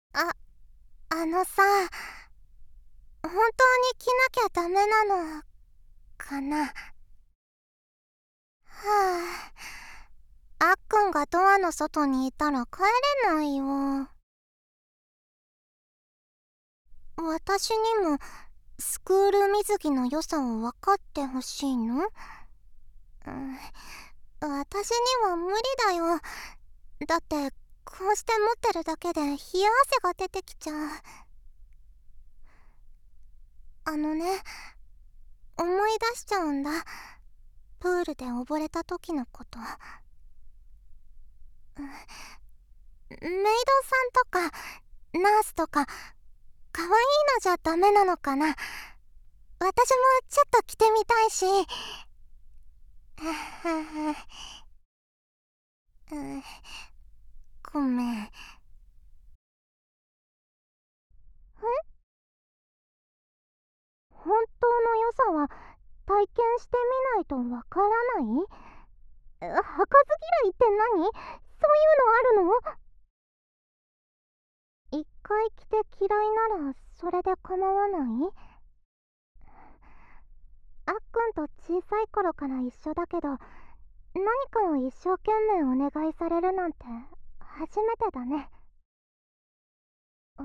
あ、あのさ、本当に着なきゃダメなのかな。はあ、あっくんがドアの外にいたら帰れないよ。私にもスクール水着の良さを分かってほしいの？私には無理だよ。だってこうして持ってるだけで冷や汗が出てきちゃう。あのね、思い出しちゃうんだ。プールで溺れた時のこと。メイドさんとかナースとか可愛いのじゃダメなのかな。私もちょっと着てみたいし。うん、ごめん。本当の良さは体験してみないとわからない？履かず嫌いって何？そういうのあるの？一回着て嫌いならそれで構わない？あっくんと小さい頃から一緒だけど、何かを一生懸命お願いされるなんて初めてだね。うん、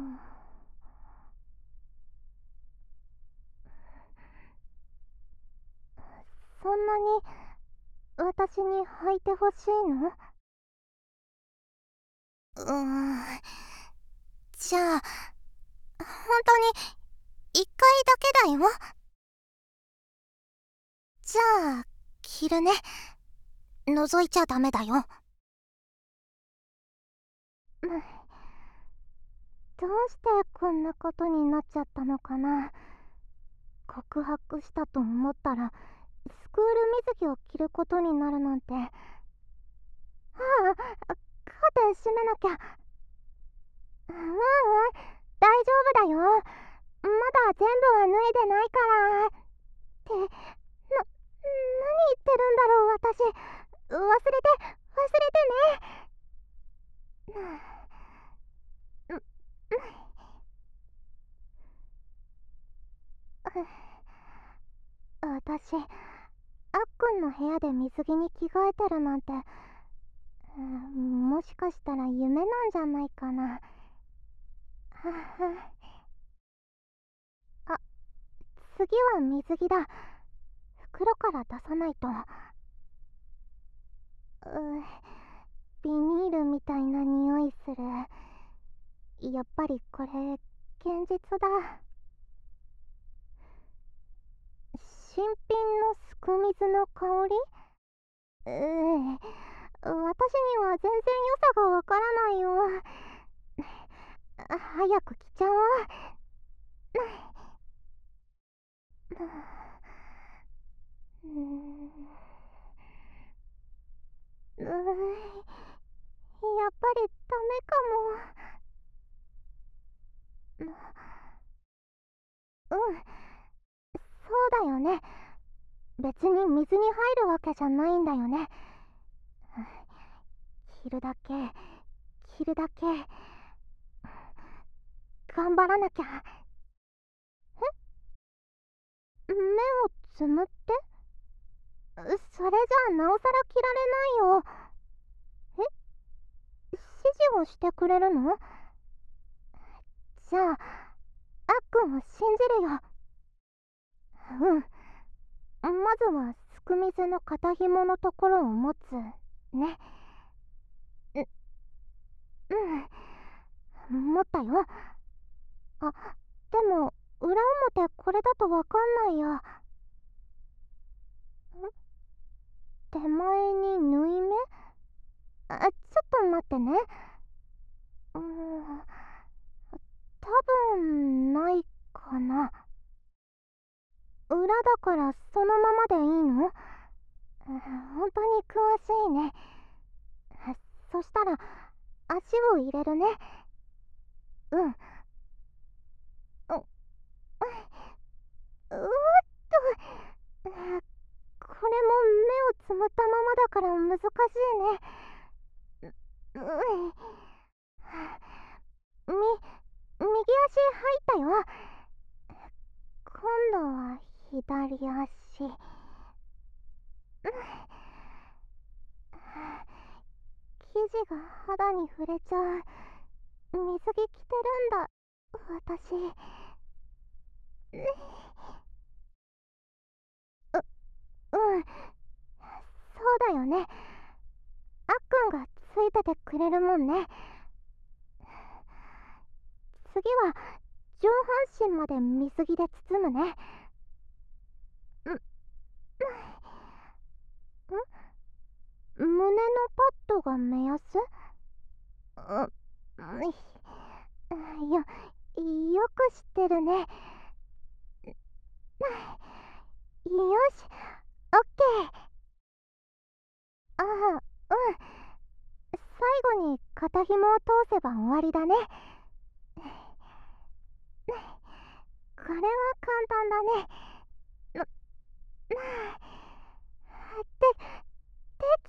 そんなに私に履いてほしいの？じゃあ本当に一回だけだよ。じゃあ着るね。覗いちゃダメだよ。うん、どうしてこんなことになっちゃったのかな。告白したと思ったらスクール水着を着ることになるなんて。ああ、カーテン閉めなきゃ。大丈夫だよ。まだ全部は脱いでないから。って何言ってるんだろう私。忘れてね。私、あっくんの部屋で水着に着替えてるなんて、もしかしたら夢なんじゃないかな。あ、次は水着だ。袋から出さないと。ビニールみたいな匂いする。やっぱりこれ現実だ。新品のすく水の香り？私には全然良さがわからないよ。早く着ちゃおう。うーん、やっぱりダメかも。そうだよね。別に水に入るわけじゃないんだよね。着るだけ、着るだけ、頑張らなきゃ。目をつむって？それじゃあなおさら着られないよ。え、指示をしてくれるの？じゃあ、あっくんを信じるよ。うん。まずはすく水の肩紐のところを持つね。持ったよ。あ、でも裏表これだとわかんないや。手前に縫い目？ちょっと待ってね。うーん、多分ないかな。裏だからそのままでいいの？本当に詳しいね。そしたら足を入れるね。うん。う、うっと、これも目をつむったままだから難しいね。み、 たよ。今度は左足。生地が肌に触れちゃう。水着着てるんだ、私。うん、そうだよね。あっくんがついててくれるもんね。次は上半身まで水着で包むね。胸のパッドが目安？よく知ってるね。よし、オッケー。ああ、うん。最後に肩紐を通せば終わりだね。これは簡単だね。でき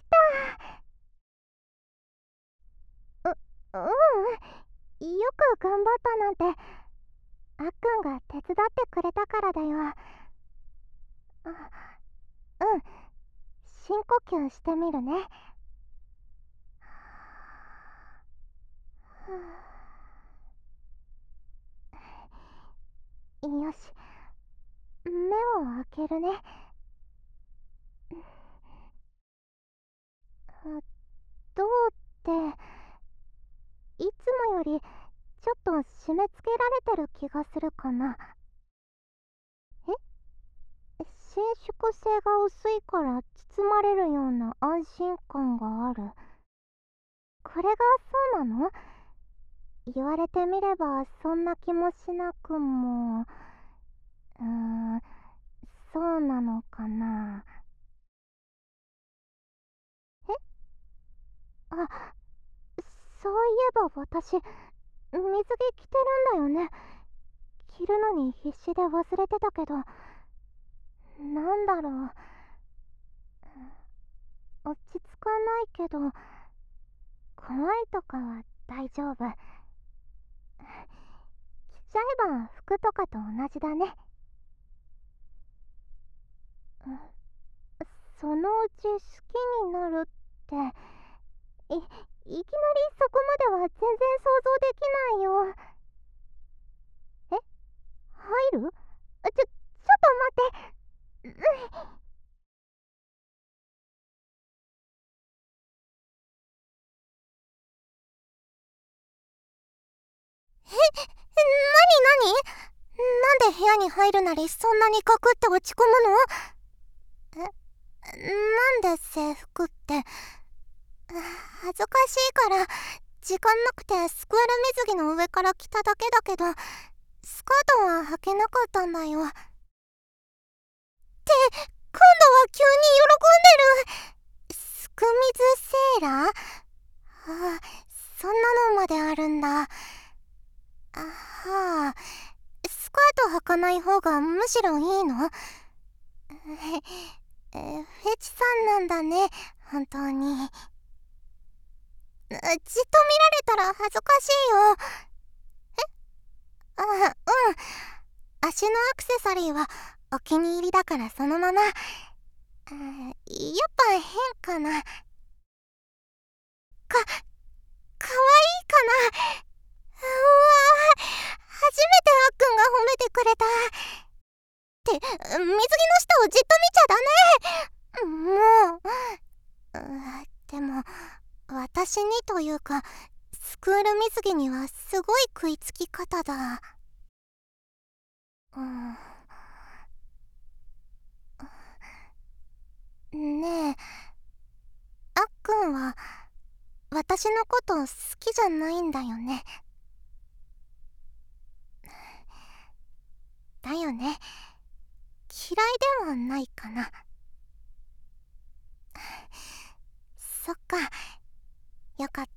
た。よく頑張ったなんて、あっくんが手伝ってくれたからだよ。深呼吸してみるね。よし、目を開けるね。どうって、いつもよりちょっと締め付けられてる気がするかな。伸縮性が薄いから包まれるような安心感がある。これがそうなの？言われてみればそんな気もしなくも。そうなのかな。あ、そういえば私、水着着てるんだよね。着るのに必死で忘れてたけど、なんだろう。落ち着かないけど、怖いとかは大丈夫。着ちゃえば服とかと同じだね。そのうち好きになるって、いきなりそこまでは全然想像できないよ。入る？ちょっと待って。なになんで部屋に入るなりそんなにガクって落ち込むの？なんで制服って。恥ずかしいから時間なくてスクール水着の上から着ただけだけど、スカートは履けなかったんだよ。って、今度は急に喜んでる。すく水セーラー？そんなのまであるんだ。はあ、スカート履かない方がむしろいいの？フェチさんなんだね、本当に。じっと見られたら恥ずかしいよ。足のアクセサリーはお気に入りだからそのまま。やっぱ変かな。かわいいかな。初めてあっくんが褒めてくれた。って水着の下をじっと見ちゃダメ。もう。でも私にというかスクール水着にはすごい食いつき方だ。ねえ、あっくんは私のこと好きじゃないんだよね。だよね。嫌いではないかな。そっか、よかった。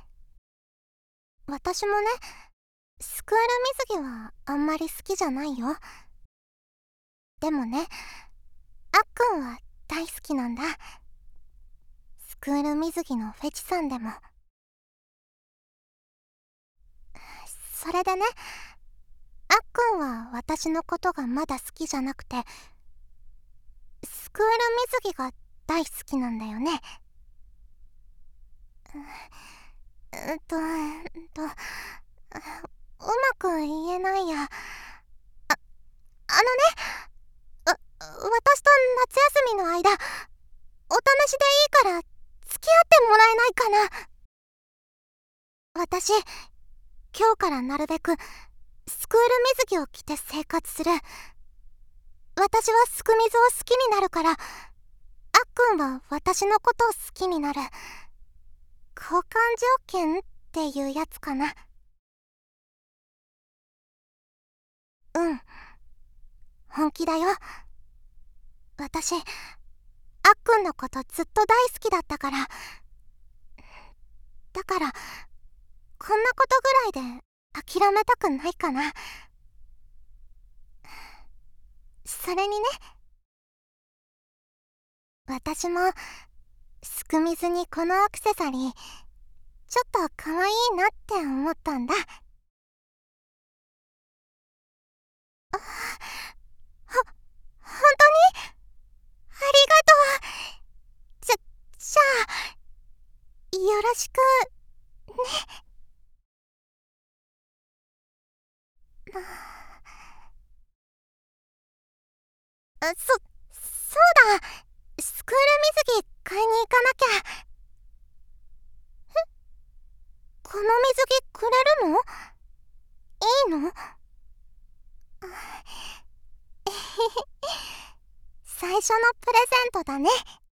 私もね、スクール水着はあんまり好きじゃないよ。でもね、あっくんは大好きなんだ。スクール水着のフェチさんでも。それでね、 くんは私のことがまだ好きじゃなくて、スクール水着が大好きなんだよね。うまく言えないや。あのね、私と夏休みの間、お試しでいいから付き合ってもらえないかな。私、今日からなるべくスクール水着を着て生活する。私はすくみずを好きになるから、あっくんは私のことを好きになる。交換条件っていうやつかな。うん、本気だよ。私、あっくんのことずっと大好きだったから。だから、こんなことぐらいで諦めたくないかな。それにね、私もすくみずにこのアクセサリーちょっと可愛いなって思ったんだ。ほ、本当にありがとう。じゃあ、よろしくね。そうだ。スクール水着買いに行かなきゃ。この水着くれるの？いいの？最初のプレゼントだね。